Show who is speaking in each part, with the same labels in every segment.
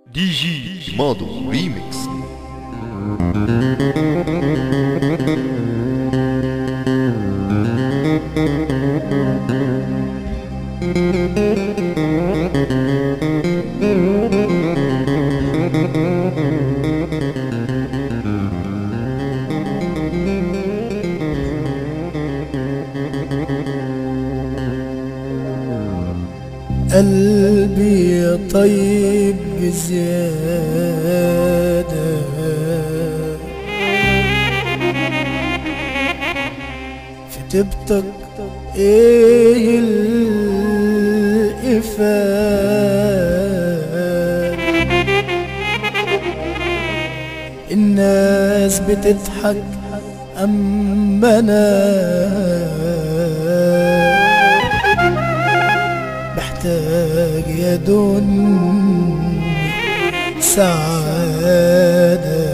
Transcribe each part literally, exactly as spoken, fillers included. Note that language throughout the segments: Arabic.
Speaker 1: دي جي مادو ريميكس.
Speaker 2: قلبي طيب بزيادة، في طيبتك ايه الإفادة؟ الناس بتضحك أما أنا محتاج يا دنيا سعادة.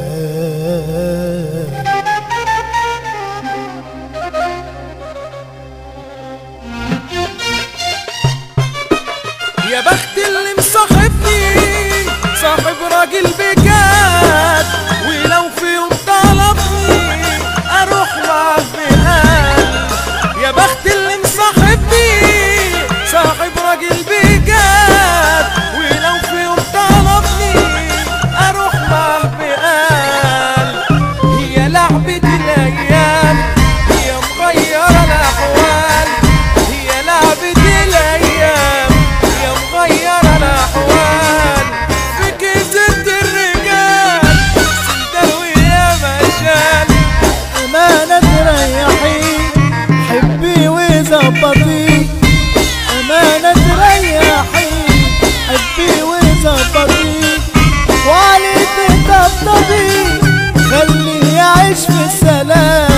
Speaker 3: يا بخت اللي مصاحبني صاحب راجل بجد، ولو في يوم طلبني اروح معاه بقلب. يا بخت اللي مصاحبني صاحب راجل بجد، ولو في يوم طلبني اروح معاه بقلب. هي لعبة الايام هي مغيرة الاحوال، هي لعبة الايام هي مغيرة الاحوال. في كذبة الرجال سندال ويا مشال،
Speaker 2: أمانة تريحي حبي وظبطي، أمانة تريحي حبي وظبطي، وعليك تطبطبي خليه يعيش في السلام.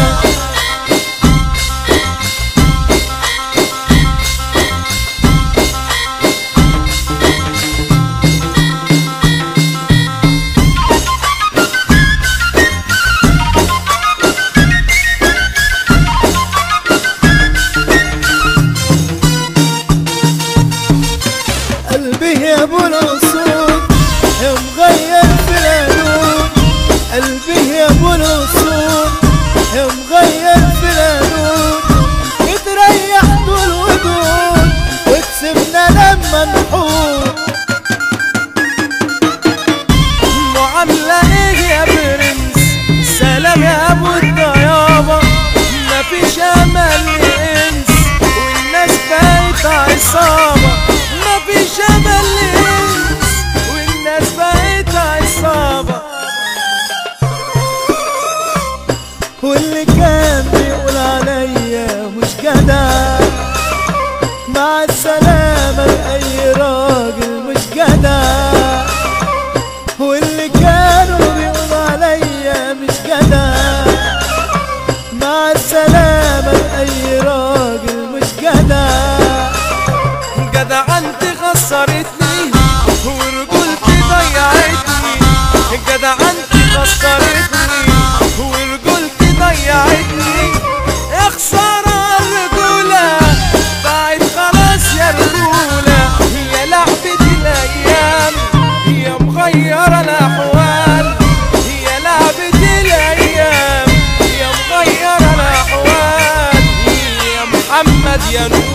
Speaker 2: قلبي يا ابو الأصول يا مغير في القلوب، قلبي يا ابو الأصول يا مغير في القلوب، بتريح طول ودود وتسيبنا لما نحوم.
Speaker 3: معاملة ايه يا برنس، سلام يا ابو الطيابة، مفيش امل لانس والناس بقت عصابة، مفيش امل لانس والناس بقت عصابة.
Speaker 2: واللي كان بيقول عليا مش جدع مع السلامة لأي راجل مش جدع، واللي كانوا بيقولوا عليا مش جدع مع السلامة لأي راجل مش جدع.
Speaker 3: جدع انت خسرتني ورجولتي ضيعتني، جدع انت خسرتني ورجولتي ضيعتني. يا خسارة الرجولة ضاعت خلاص يا رجولة، هي لعبة الايام هي مغيرة الاحوال، هي لعبة الايام هي مغيرة الاحوال. يا محمد يا نور